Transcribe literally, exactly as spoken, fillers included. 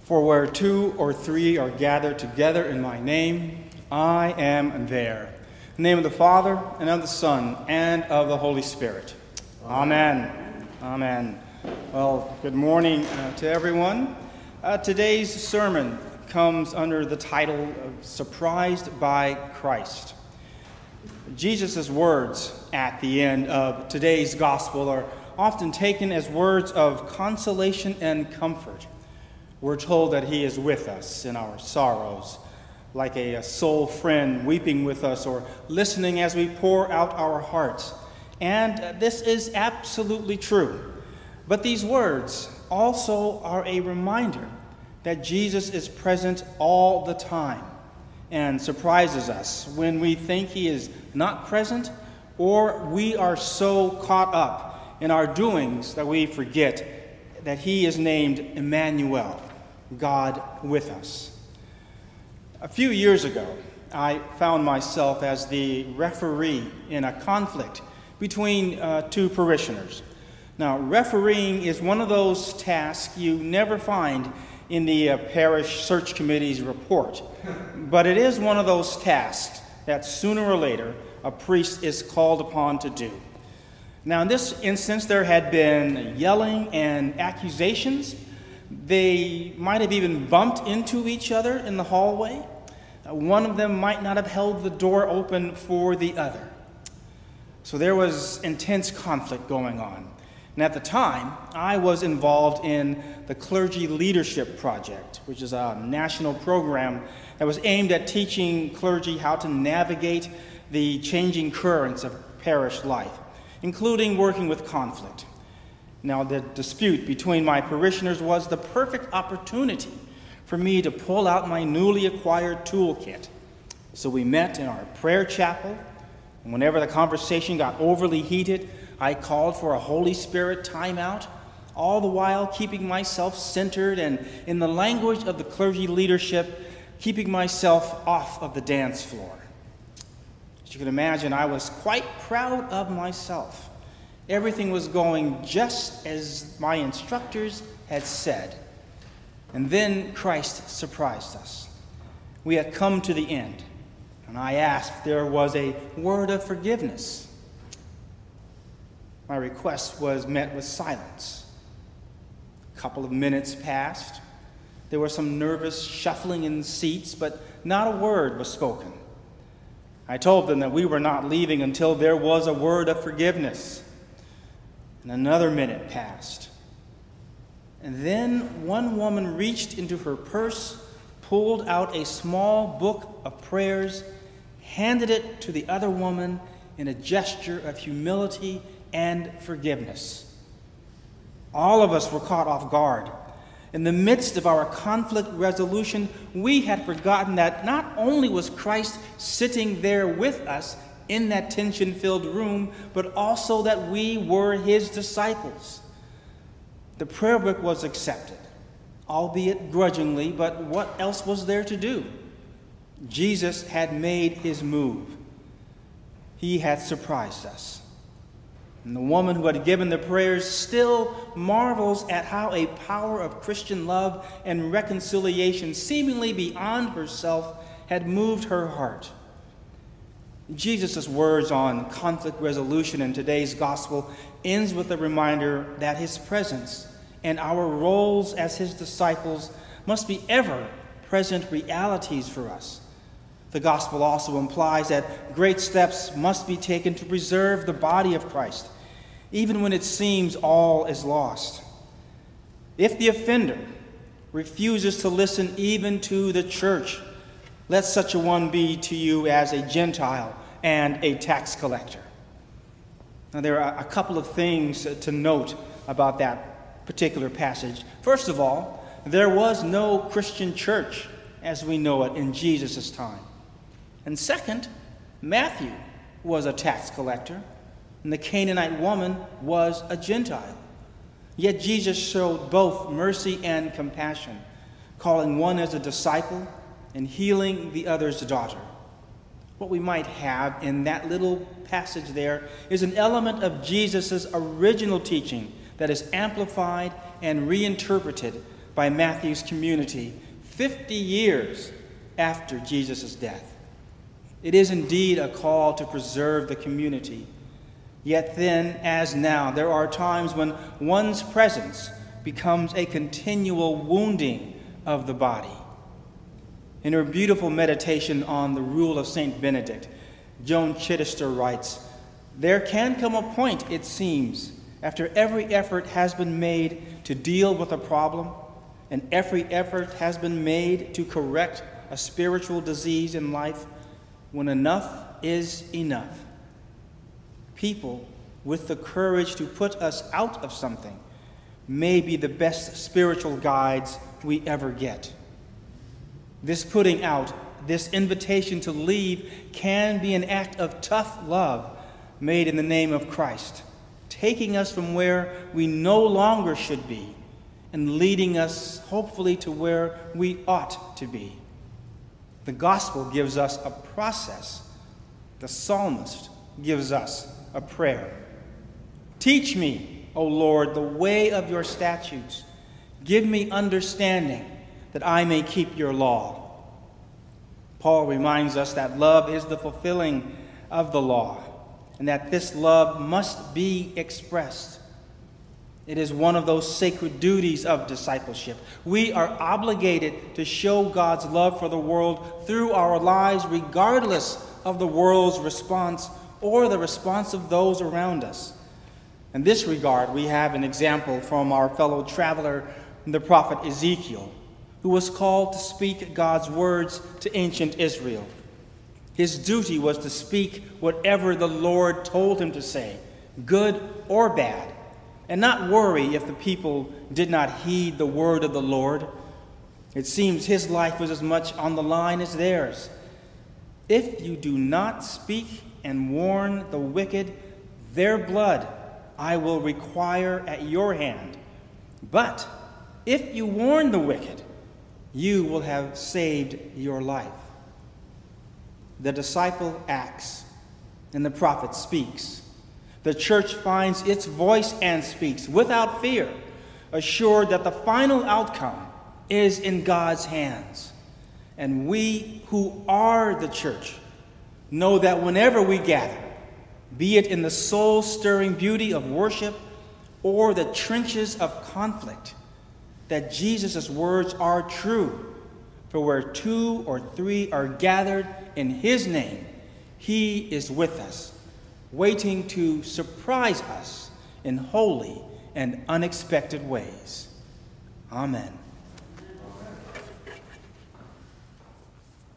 For where two or three are gathered together in my name, I am there. In the name of the Father, and of the Son, and of the Holy Spirit. Amen. Amen. Well, good morning uh, to everyone. Uh, today's sermon comes under the title of Surprised by Christ. Jesus' words at the end of today's gospel are often taken as words of consolation and comfort. We're told that he is with us in our sorrows, like a, a soul friend weeping with us or listening as we pour out our hearts. And this is absolutely true. But these words also are a reminder that Jesus is present all the time and surprises us when we think he is not present, or we are so caught up in our doings that we forget that he is named Emmanuel, God with us. A few years ago, I found myself as the referee in a conflict between uh, two parishioners. Now, refereeing is one of those tasks you never find in the uh, parish search committee's report, but it is one of those tasks that sooner or later a priest is called upon to do. Now, in this instance, there had been yelling and accusations. They might have even bumped into each other in the hallway. One of them might not have held the door open for the other. So there was intense conflict going on. And at the time, I was involved in the Clergy Leadership Project, which is a national program that was aimed at teaching clergy how to navigate the changing currents of parish life, including working with conflict. Now, the dispute between my parishioners was the perfect opportunity for me to pull out my newly acquired toolkit. So we met in our prayer chapel, and whenever the conversation got overly heated, I called for a Holy Spirit timeout, all the while keeping myself centered and, in the language of the clergy leadership, keeping myself off of the dance floor. As you can imagine, I was quite proud of myself. Everything was going just as my instructors had said. And then Christ surprised us. We had come to the end, and I asked if there was a word of forgiveness. My request was met with silence. A couple of minutes passed. There was some nervous shuffling in seats, but not a word was spoken. I told them that we were not leaving until there was a word of forgiveness. And another minute passed. And then one woman reached into her purse, pulled out a small book of prayers, handed it to the other woman in a gesture of humility and forgiveness. All of us were caught off guard. In the midst of our conflict resolution, we had forgotten that not only was Christ sitting there with us in that tension-filled room, but also that we were his disciples. The prayer book was accepted, albeit grudgingly, but what else was there to do? Jesus had made his move. He had surprised us. And the woman who had given the prayers still marvels at how a power of Christian love and reconciliation seemingly beyond herself had moved her heart. Jesus' words on conflict resolution in today's gospel ends with a reminder that his presence and our roles as his disciples must be ever-present realities for us. The gospel also implies that great steps must be taken to preserve the body of Christ, even when it seems all is lost. If the offender refuses to listen even to the church, let such a one be to you as a Gentile and a tax collector. Now, there are a couple of things to note about that particular passage. First of all, there was no Christian church as we know it in Jesus' time. And second, Matthew was a tax collector, and the Canaanite woman was a Gentile. Yet Jesus showed both mercy and compassion, calling one as a disciple and healing the other's daughter. What we might have in that little passage there is an element of Jesus' original teaching that is amplified and reinterpreted by Matthew's community fifty years after Jesus' death. It is indeed a call to preserve the community. Yet then, as now, there are times when one's presence becomes a continual wounding of the body. In her beautiful meditation on the rule of Saint Benedict, Joan Chittister writes, "There can come a point, it seems, after every effort has been made to deal with a problem, and every effort has been made to correct a spiritual disease in life, when enough is enough. People with the courage to put us out of something may be the best spiritual guides we ever get. This putting out, this invitation to leave, can be an act of tough love made in the name of Christ, taking us from where we no longer should be and leading us, hopefully, to where we ought to be. The gospel gives us a process. The psalmist gives us a prayer. Teach me, O Lord, the way of your statutes. Give me understanding that I may keep your law. Paul reminds us that love is the fulfilling of the law, and that this love must be expressed. It is one of those sacred duties of discipleship. We are obligated to show God's love for the world through our lives, regardless of the world's response or the response of those around us. In this regard, we have an example from our fellow traveler, the prophet Ezekiel, who was called to speak God's words to ancient Israel. His duty was to speak whatever the Lord told him to say, good or bad, and not worry if the people did not heed the word of the Lord. It seems his life was as much on the line as theirs. If you do not speak and warn the wicked, their blood I will require at your hand. But if you warn the wicked, you will have saved your life. The disciple acts, and the prophet speaks. The church finds its voice and speaks without fear, assured that the final outcome is in God's hands. And we who are the church know that whenever we gather, be it in the soul-stirring beauty of worship or the trenches of conflict, that Jesus' words are true. For where two or three are gathered in his name, he is with us, waiting to surprise us in holy and unexpected ways. Amen.